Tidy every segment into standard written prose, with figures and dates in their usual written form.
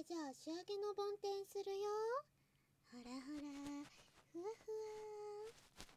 じゃあ仕上げの梵天するよ。ほらほら、ふわふわ。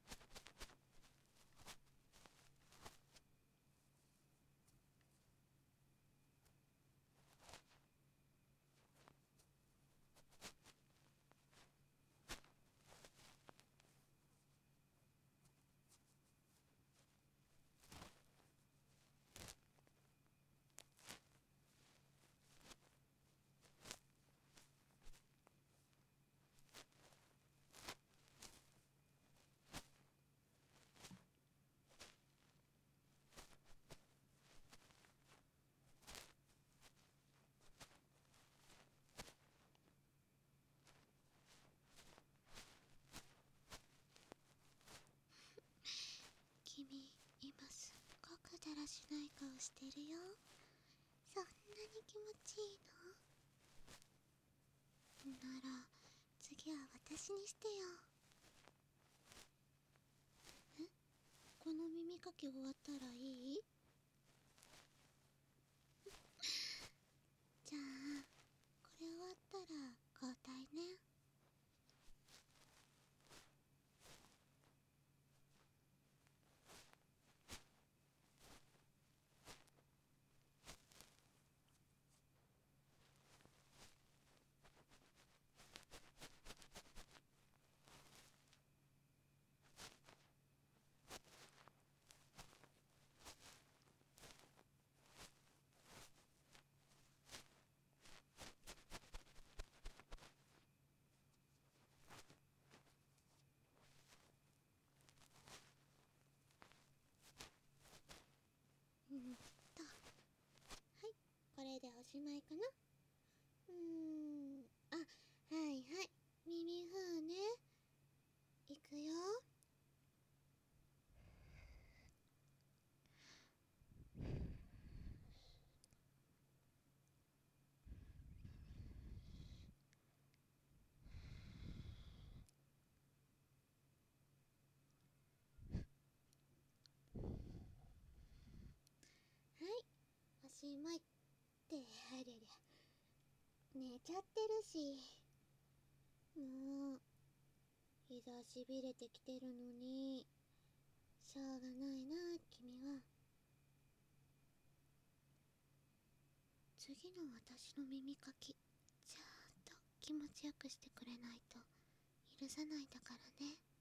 君、今すっごくだらしない顔してるよ。そんなに気持ちいいの？なら次は私にしてよ。え、この耳かき終わったらいい？じゃあこれ終わったら交代ね。はい、これでおしまいかな。あ、はいはい、耳ふうね。いくよ。はい、おしまいって、ありゃりゃ、寝ちゃってるし。もう膝しびれてきてるのに、しょうがないな君は。次の私の耳かき、ちゃんと気持ちよくしてくれないと許さないんだからね。